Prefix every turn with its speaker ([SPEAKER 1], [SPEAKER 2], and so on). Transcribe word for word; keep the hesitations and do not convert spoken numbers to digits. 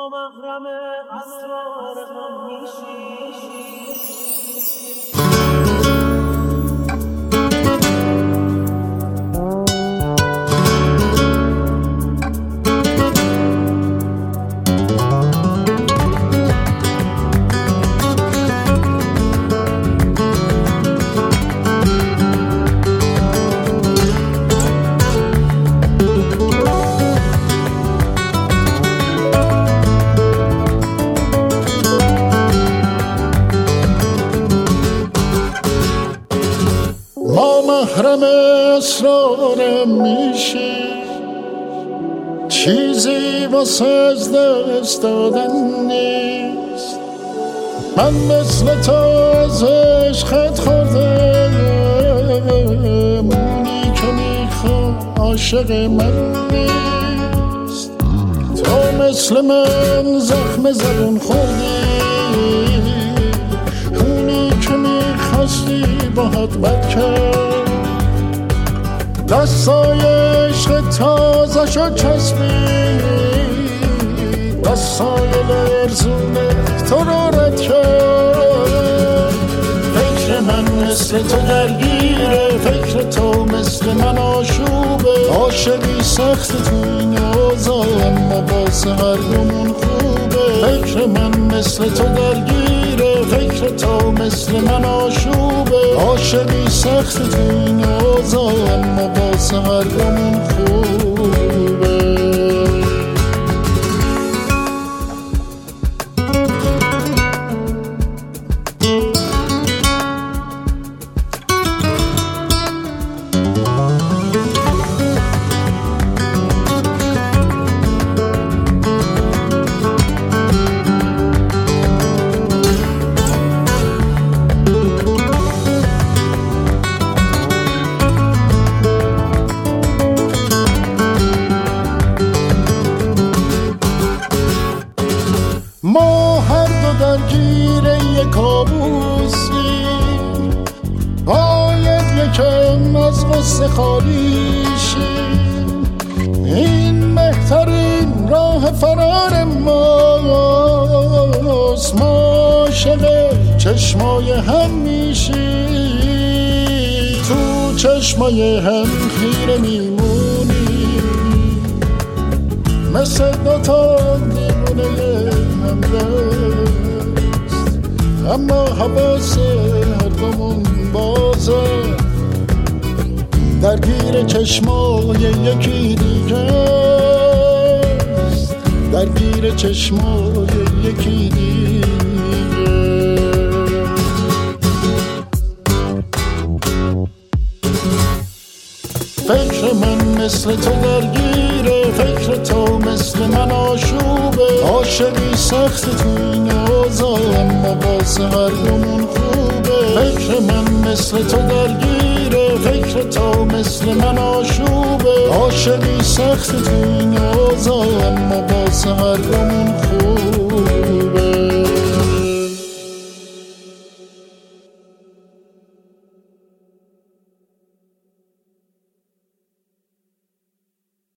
[SPEAKER 1] محرم اسرار هم میشی.
[SPEAKER 2] محرم اسرارم میشی، چیزی واسه از دست دادن نیست. من مثل تو از عشقت خوردم، اونی که میخوام عاشق من نیست. تو مثل من زخم زبون خوردی، اونی که میخواستی باهات بد کرد. دستای عشق تازه شد چسبید، دستای لرزونه تو رو رد کرد. فکر من مثل تو درگیره، فکر تو مثل من آشوبه. عاشقی سخت تو این اوضاع، اما واسه هر دومون خوبه. فکر من مثل تو درگیره، فکر تو مثل من آشوبه. عاشقی سخت تو این اوضاع، اما واسه هر دومون خوبه. ما هر دو درگیر یک کابوسیم، باید یکم از غصه خالی شیم. این بهترین راه فرار ماست، ما عاشق چشمای هم میشیم. تو چشمای هم خیره میمونیم، مثل دوتا دیوونه هم دست. اما حواس هر دومون بازه، درگیر چشمای یکی دیگه است، درگیر چشمای یکی دیگه. فکر من مثل تو درگیره، فکر تو مثل من آشوبه. عاشقی سخت تو این اوضاع، اما واسه هر دومون خوبه. فکر من مثل تو درگیره، فکر تو مثل من آشوبه. عاشقی سخت تو این اوضاع، اما واسه هر دومون خوبه.